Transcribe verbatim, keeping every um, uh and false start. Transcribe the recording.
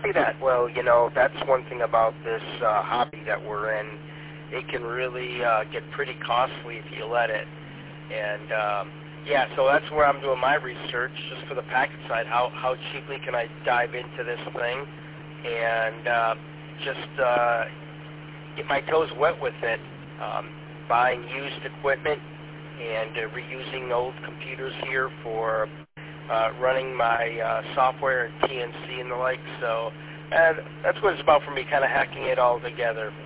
say that, well, you know, that's one thing about this uh, hobby that we're in. It can really uh, get pretty costly if you let it. And, um, yeah, so that's where I'm doing my research, just for the packet side. How, how cheaply can I dive into this thing and uh, just uh, get my toes wet with it, um, buying used equipment and uh, reusing old computers here for uh, running my uh, software and T N C and the like. So uh, that's what it's about for me, kind of hacking it all together.